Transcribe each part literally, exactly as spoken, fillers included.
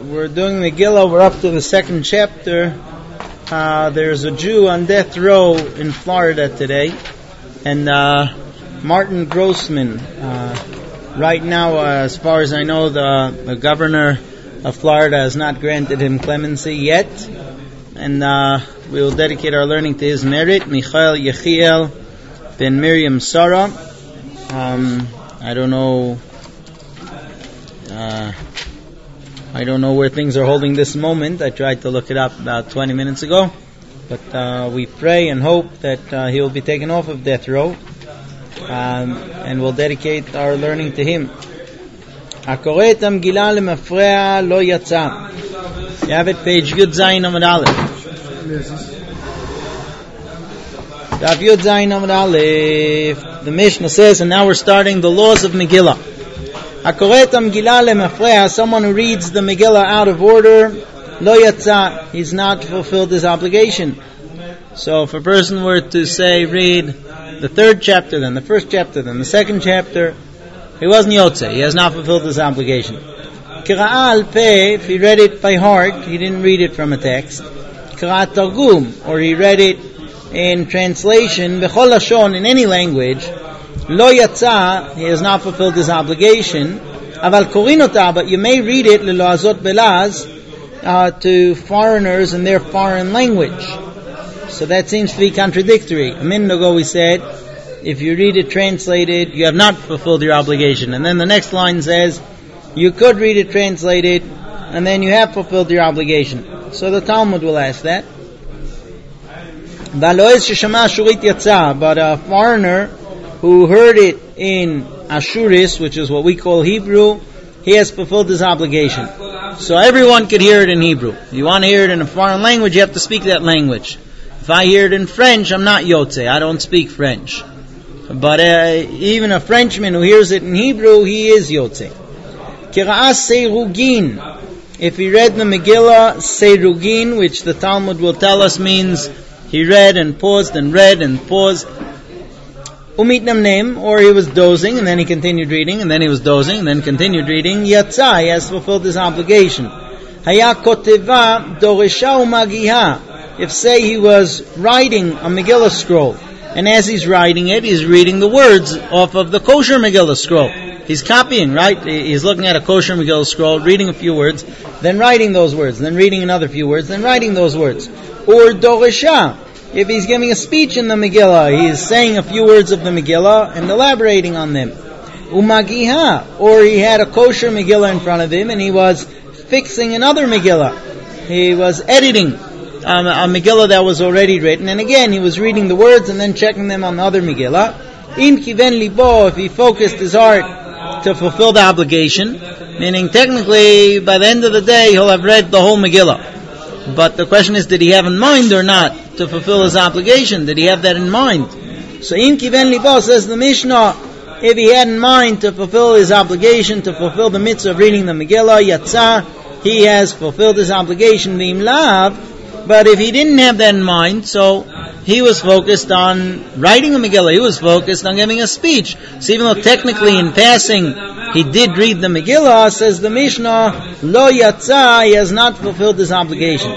we're doing Megillah. We're up to the second chapter. Uh, there's a Jew on death row in Florida today, and uh, Martin Grossman. Uh, right now, uh, as far as I know, the, the governor of Florida has not granted him clemency yet, and uh, we will dedicate our learning to his merit. Michael Yechiel ben Miriam Sarah. Um, I don't know. Uh, I don't know where things are holding this moment. I tried to look it up about twenty minutes ago. But uh, we pray and hope that uh, he will be taken off of death row. Um, and we'll dedicate our learning to him. הקורא את המגילה למפרע לא יצא. You have it, page Yud Zayin Amud Aleph. Daf Yud Zayin Amud Aleph. The Mishnah says, and now we're starting the laws of Megillah. הקורא את המגילה למפרע, someone who reads the Megillah out of order, lo yatsa, he's not fulfilled his obligation. So if a person were to say, read the third chapter, then the first chapter, then the second chapter, he wasn't yotze, he has not fulfilled his obligation. Kira'a al peh, if he read it by heart, he didn't read it from a text. Kira'a targum, or he read it in translation, bechol lashon, in any language, lo yatsa, he has not fulfilled his obligation. Aval korin ota, but you may read it lelo azot belaz, uh, to foreigners in their foreign language. So that seems to be contradictory. A minute ago we said, if you read it translated, you have not fulfilled your obligation. And then the next line says, you could read it translated, and then you have fulfilled your obligation. So the Talmud will ask that. But a foreigner who heard it in Ashuris, which is what we call Hebrew, he has fulfilled his obligation. So everyone could hear it in Hebrew. If you want to hear it in a foreign language, you have to speak that language. If I hear it in French, I'm not Yotze. I don't speak French. But uh, even a Frenchman who hears it in Hebrew, he is Yotze. Kira'a Seirugin. If he read the Megillah Seirugin, which the Talmud will tell us means he read and paused and read and paused. Umit namnem, or he was dozing and then he continued reading and then he was dozing and then continued reading. Yatsa, he has fulfilled his obligation. Haya koteva doresha umagiha. If say he was writing a Megillah scroll, and as he's writing it, he's reading the words off of the kosher Megillah scroll. He's copying, right? He's looking at a kosher Megillah scroll, reading a few words, then writing those words, then reading another few words, then writing those words. Or doresha. If he's giving a speech in the Megillah, he is saying a few words of the Megillah and elaborating on them. Umagiha, or he had a kosher Megillah in front of him and he was fixing another Megillah. He was editing um, a Megillah that was already written, and again he was reading the words and then checking them on the other Megillah. Im kiven libo, if he focused his heart to fulfill the obligation, meaning technically by the end of the day he'll have read the whole Megillah. But the question is, did he have in mind or not to fulfill his obligation? Did he have that in mind? So, Im Kiven Libo, says the Mishnah, if he had in mind to fulfill his obligation, to fulfill the mitzvah of reading the Megillah, Yatzah, he has fulfilled his obligation, V'im Lav. But if he didn't have that in mind, so he was focused on writing a Megillah, he was focused on giving a speech. So even though technically in passing he did read the Megillah, says the Mishnah, Lo Yatsa, he has not fulfilled his obligation.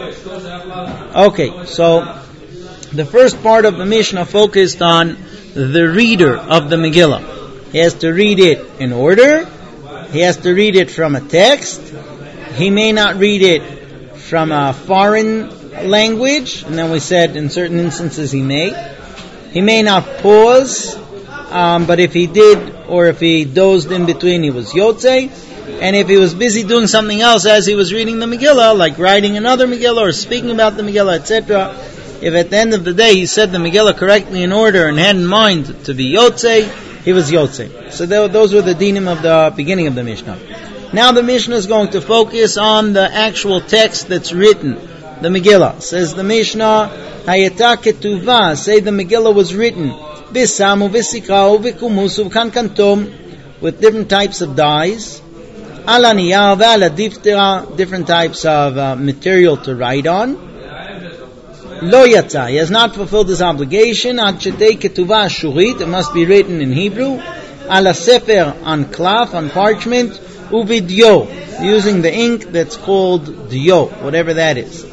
Okay, so the first part of the Mishnah focused on the reader of the Megillah. He has to read it in order, he has to read it from a text, he may not read it from a foreign language, and then we said in certain instances he may. He may not pause, um, but if he did, or if he dozed in between, he was Yotze. And if he was busy doing something else as he was reading the Megillah, like writing another Megillah or speaking about the Megillah, et cetera, if at the end of the day he said the Megillah correctly in order and had in mind to be Yotze, he was Yotze. So those were the dinim of the beginning of the Mishnah. Now the Mishnah is going to focus on the actual text that's written, the Megillah. Says the Mishnah, Hayata ketuva, say the Megillah was written, Bisamu, Bisikau, Bikumusu, Kankantom, with different types of dyes, Ala niyar, Ala diftera, different types of uh, material to write on. Lo yatsa, he has not fulfilled his obligation, Ad shetei ketuva ashurit, it must be written in Hebrew, Ala sefer, on cloth, on parchment, Uvidyo, using the ink that's called Dyo, whatever that is.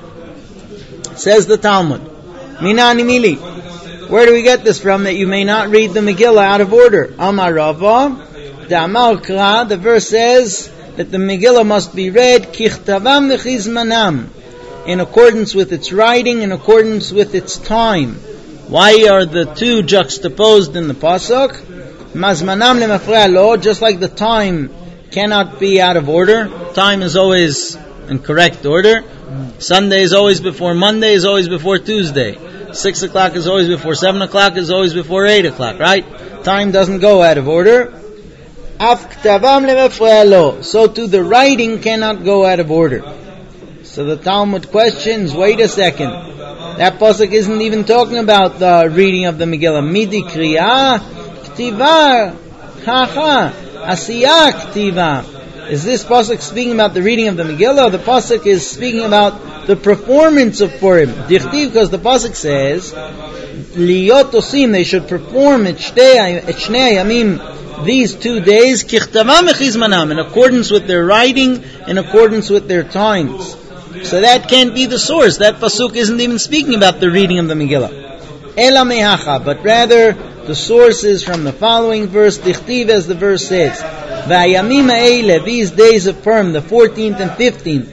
Says the Talmud, Minani Mili, where do we get this from, that you may not read the Megillah out of order? Amar Rava, Da'amar Kra, the verse says that the Megillah must be read Kichtavam V'chizmanam, in accordance with its writing, in accordance with its time. Why are the two juxtaposed in the pasuk? Mazmanam lemafreya lo, just like the time cannot be out of order. Time is always in correct order. Sunday is always before Monday, is always before Tuesday. Six o'clock is always before seven o'clock, is always before eight o'clock, right? Time doesn't go out of order. Af ktavam lemafreya lo, so too the writing cannot go out of order. So the Talmud questions, wait a second, that pasuk isn't even talking about the reading of the Megillah. Midi kriya, ktiva, hacha, asiya ktiva. Is this pasuk speaking about the reading of the Megillah? The pasuk is speaking about the performance of Purim. Dichtiv, because the pasuk says, liyot osim, they should perform et shnei hayamim, these two days, kichtavam v'chizmanam, in accordance with their writing, in accordance with their times. So that can't be the source. That pasuk isn't even speaking about the reading of the Megillah. Ela mehacha, but rather the source is from the following verse, dichtiv, as the verse says, v'ayamim ha'ele, these days of Purim, the fourteenth and fifteenth,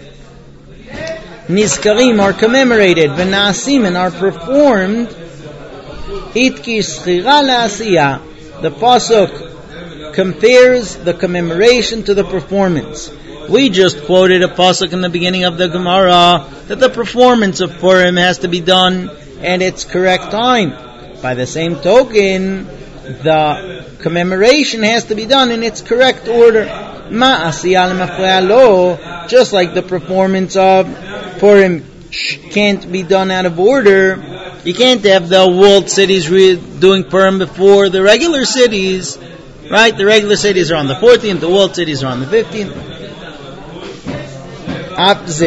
nizkarim, are commemorated, v'na'asim, and are performed, itki schira la'asiyah. The pasuk compares the commemoration to the performance. We just quoted a pasuk in the beginning of the Gemara that the performance of Purim has to be done at its correct time. By the same token, the commemoration has to be done in its correct order. Ma asiyah lemafreya lo, just like the performance of Purim can't be done out of order. You can't have the walled cities re- doing Purim before the regular cities, right? The regular cities are on the fourteenth, the walled cities are on the fifteenth. So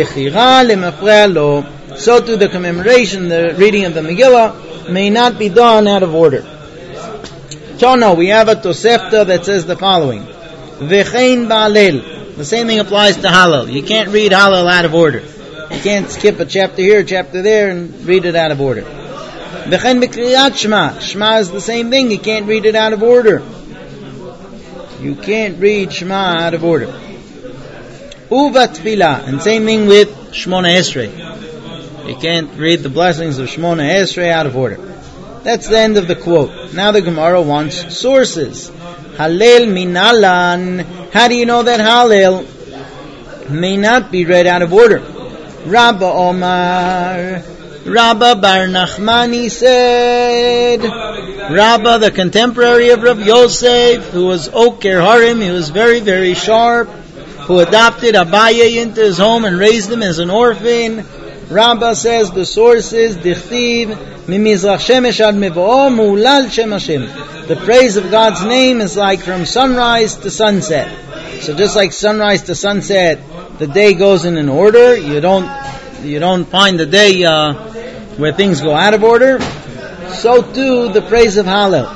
too the commemoration, the reading of the Megillah, may not be done out of order. Tono, we have a Tosefta that says the following. V'chein ba'alel. The same thing applies to Hallel. You can't read Hallel out of order. You can't skip a chapter here, a chapter there, and read it out of order. V'chein b'kriyat Shema. Shema is the same thing. You can't read it out of order. You can't read Shema out of order. Uva Tfilah, and same thing with Shmona Esrei. You can't read the blessings of Shmona Esrei out of order. That's the end of the quote. Now the Gemara wants sources. Hallel minalan. How do you know that Hallel may not be read out of order? Rabba Omar. Rabba Bar Nachmani said. Rabba, the contemporary of Rav Yosef, who was Oker Harim, he was very, very sharp, who adopted Abaye into his home and raised him as an orphan. Rabbah says the source is Dichtiv Mimizrach Shemesh Ad Mevo'o Mu'ulal Shem Hashem. The praise of God's name is like from sunrise to sunset. So just like sunrise to sunset, the day goes in an order. You don't you don't find the day uh, where things go out of order. So too the praise of Hallel.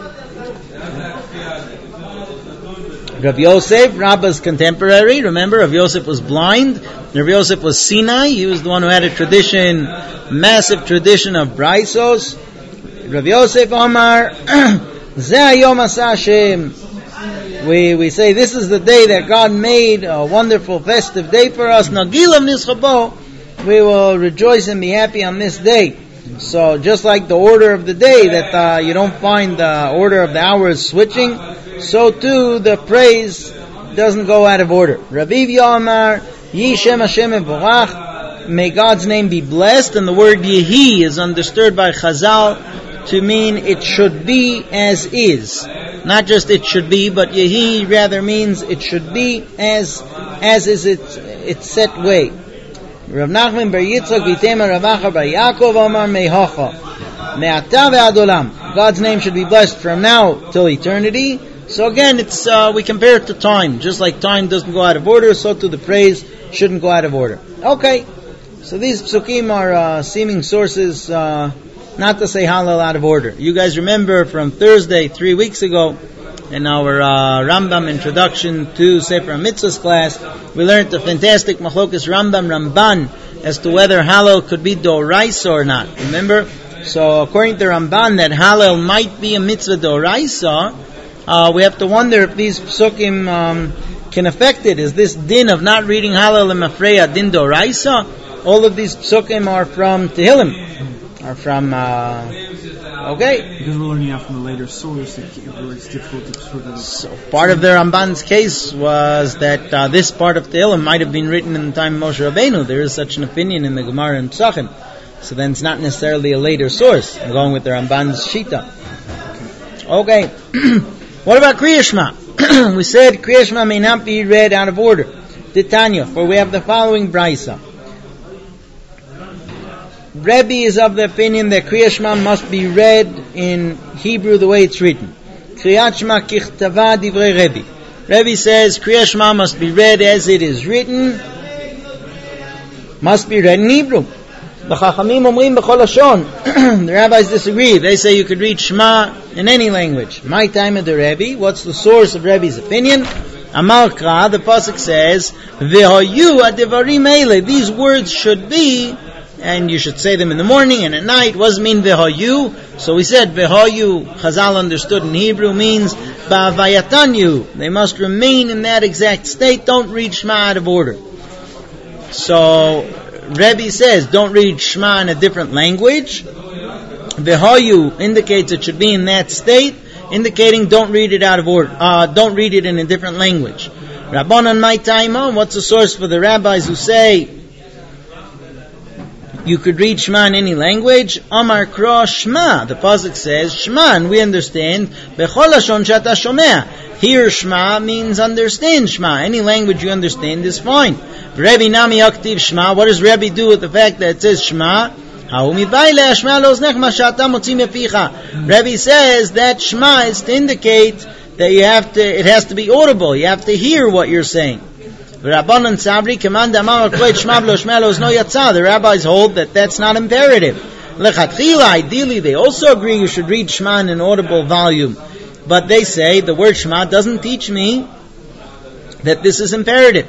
Rav Yosef, Rabbah's contemporary, remember, Rav Yosef was blind. Rav Yosef was Sinai. He was the one who had a tradition, massive tradition of Braisos. Rav Yosef Omar, Zeh Hayom Asa Hashem. We we say this is the day that God made, a wonderful festive day for us. Nagilav Nischabo. We will rejoice and be happy on this day. So just like the order of the day, that uh, you don't find the order of the hours switching, so too the praise doesn't go out of order. Raviv Yomar, Yishem Hashem Evorach, may God's name be blessed, and the word Yehi is understood by Chazal to mean it should be as is. Not just it should be, but Yehi rather means it should be as as is its its set way. Rav Nachman bar Yitzchak v'itema Rav Acha bar Yaakov Omar Mehocha Me'ata ve'ad olam. God's name should be blessed from now till eternity. So again, it's uh, we compare it to time. Just like time doesn't go out of order, so too the praise shouldn't go out of order. Okay, so these psukim are uh, seeming sources, uh, not to say Hallel out of order. You guys remember from Thursday, three weeks ago, in our uh, Rambam introduction to Sefer HaMitzvahs class, we learned the fantastic Machlokes Rambam Ramban as to whether Hallel could be Doraisa or not. Remember? So according to Ramban, that Hallel might be a mitzvah Doraisa. Uh, we have to wonder if these psukim um, can affect it. Is this din of not reading Hallel and Mafreya din Doraisa? All of these psukim are from Tehillim, are from. Uh, Okay. Because we're learning out from a later source, it's difficult to sort of... So part of the Ramban's case was that uh, this part of Tehillim might have been written in the time of Moshe Rabbeinu. There is such an opinion in the Gemara and Psachim. So then it's not necessarily a later source. I'm going with the Ramban's Shita. Okay. What about Kriya Shema? We said Kriya Shema may not be read out of order. Titania, for we have the following Brisa. Rebbe is of the opinion that Kriya Shema must be read in Hebrew the way it's written. Kriyat Shema kichtava divrei Rebbe. Rebbe says Kriya Shema must be read as it is written, must be read in Hebrew. The Chachamim omrim b'chol lashon. The rabbis disagree. They say you could read Shema in any language. My time of the Rebbe. What's the source of Rebbe's opinion? Amar Kra, the pasuk says, V'hoyu adivarim eile. These words should be, and you should say them in the morning and at night. What does it mean, V'hoyu? So we said, V'hoyu, Chazal understood in Hebrew, means Ba'avayatanyu. They must remain in that exact state. Don't read Shema out of order. So, Rebbe says, don't read Shema in a different language. V'hoyu indicates it should be in that state, indicating don't read it out of order. Uh, don't read it in a different language. Rabbanan my time on, what's the source for the rabbis who say you could read Shema in any language? Amar Kra Shema. The pasuk says Shema, and we understand Bechol lashon she'ata shomea. Here Shema means understand Shema. Any language you understand is fine. Rebbe nami aktiv Shema. What does Rebbe do with the fact that it says Shema? Rebbe says that Shema is to indicate that you have to, it has to be audible. You have to hear what you're saying. The rabbis hold that that's not imperative. Ideally, they also agree you should read Shema in an audible volume. But they say the word Shema doesn't teach me that this is imperative.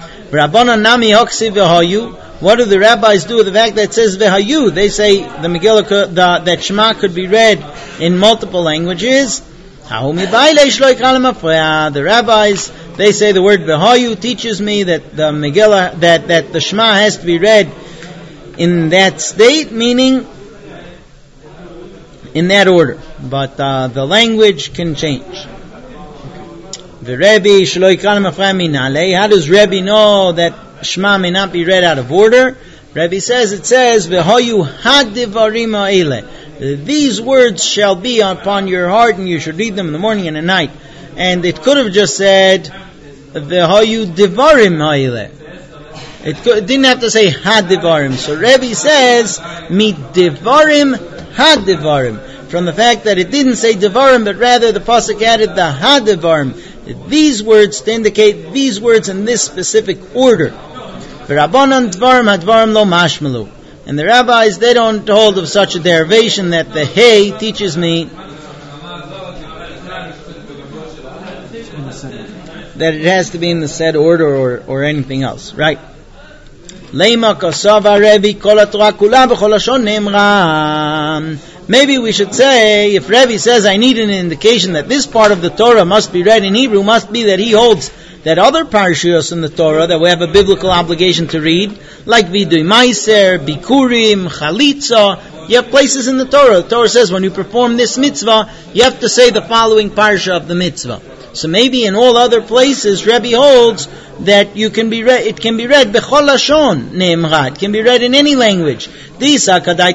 What do the rabbis do with the fact that it says V'hayu? They say the Megillah, could, the, that Shema could be read in multiple languages. The rabbis, they say the word V'hayu teaches me that the Megillah, that, that the Shema has to be read in that state, meaning in that order. But uh, the language can change. The Rebbe shelo yikra lemafreya minale. How does Rebbe know that Shema may not be read out of order? Rebbe says it says V'hoyu hadivarim ha'ele. These words shall be upon your heart, and you should read them in the morning and at night. And it could have just said V'hoyu divarim ha'ele. It, could, it didn't have to say hadivarim. So Rebbe says midivarim hadivarim. From the fact that it didn't say divarim, but rather the pasuk added the hadivarim. These words to indicate these words in this specific order. V'rabbanan dvarim hadvarim lo mashmalu. And the rabbis, they don't hold of such a derivation that the hey teaches me that it has to be in the said order or, or anything else, right? Leima kasava Rebbe kol haTorah kula b'chol lashon ne'emra. Maybe we should say, if Rebbe says I need an indication that this part of the Torah must be read in Hebrew, must be that he holds that other parashiyos in the Torah that we have a biblical obligation to read, like Vidui Meiser, Bikurim, Chalitza. You have places in the Torah. The Torah says when you perform this mitzvah, you have to say the following parsha of the mitzvah. So maybe in all other places, Rebbe holds that you can be read, it can be read bechol lashon ne'emra. It can be read in any language. Because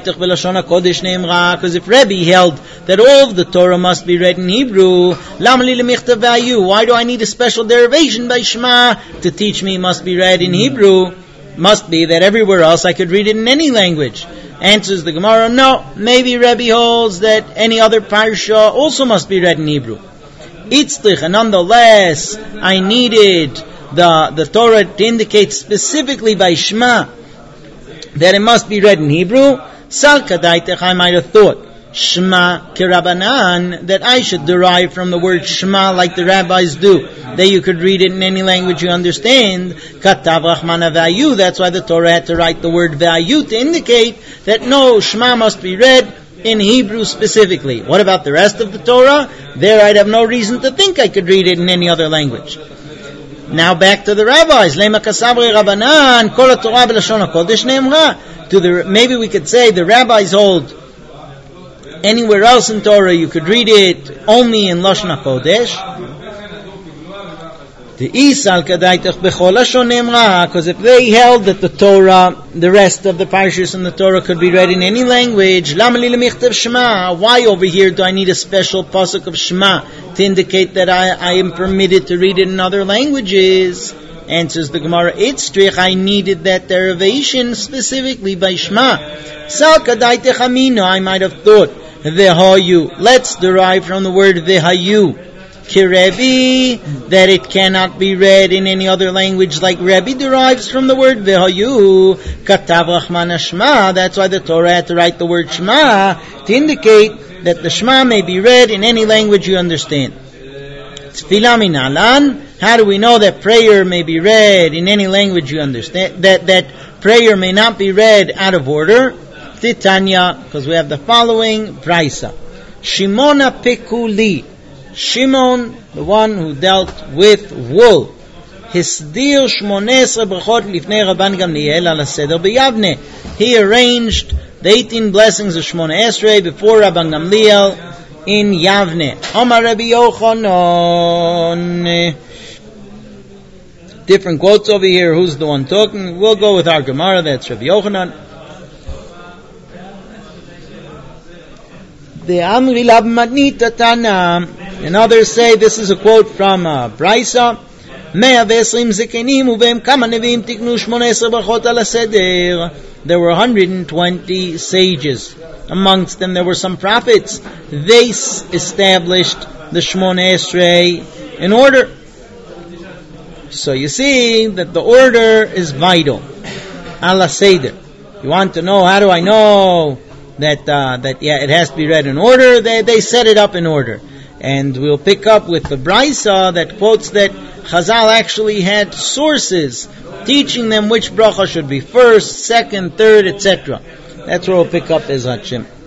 if Rebbe held that all of the Torah must be read in Hebrew, why do I need a special derivation by Shema to teach me it must be read in Hebrew? Must be that everywhere else I could read it in any language. Answers the Gemara, no. Maybe Rebbe holds that any other parsha also must be read in Hebrew. Itzlich, and nonetheless, I needed the, the Torah to indicate specifically by Shema that it must be read in Hebrew. Sal kadaitech, I might have thought Shema kirabanan, that I should derive from the word Shema like the rabbis do, that you could read it in any language you understand. Katav Rachmana V'ayu, that's why the Torah had to write the word V'ayu to indicate that no, Shema must be read in Hebrew specifically. What about the rest of the Torah? There I'd have no reason to think I could read it in any other language. Now back to the rabbis. Lema kasavri Rabbanan, kol Torah b'lashon hakodesh ne'emra. To the, maybe we could say the rabbis hold anywhere else in Torah you could read it only in Lashon HaKodesh. The Isal Kadaitach Bechol Lashon Ne'emra, because if they held that the Torah, the rest of the parashas in the Torah could be read in any language, Lama li lemichtav Shema? Why over here do I need a special pasuk of Shema to indicate that I, I am permitted to read it in other languages? Answers the Gemara, Itztrich, I needed that derivation specifically by Shema. Sal Kadaitach Amino, I might have thought, V'hayu. Let's derive from the word V'hayu. Kirebi, that it cannot be read in any other language like Rebbe derives from the word V'hayu. Katav Rachmana Shema, that's why the Torah had to write the word Shema to indicate that the Shema may be read in any language you understand. Tefillah minalan, how do we know that prayer may be read in any language you understand? That, that prayer may not be read out of order? Titania, because we have the following Braisa. Shimona Pekuli. Shimon, the one who dealt with wool. Hisdir Shmonesra Brachot Lifnei Rabban Gamliel ala Seder b'Yavne. He arranged the eighteen blessings of Shmona Esrei before Rabban Gamliel in Yavne. Omar Rabbi Yochanan. Different quotes over here. Who's the one talking? We'll go with our Gemara. That's Rabbi Yochanan. The Amri Lab Matnita Tana. And others say this is a quote from uh, Braisa. There were one hundred twenty sages. Amongst them there were some prophets. They s- established the Shmona Esrei in order. So you see that the order is vital. Ala Seder. You want to know, how do I know that uh, that yeah, it has to be read in order? They they set it up in order. And we'll pick up with the Braisa that quotes that Chazal actually had sources teaching them which bracha should be first, second, third, et cetera. That's where we'll pick up as Hashem.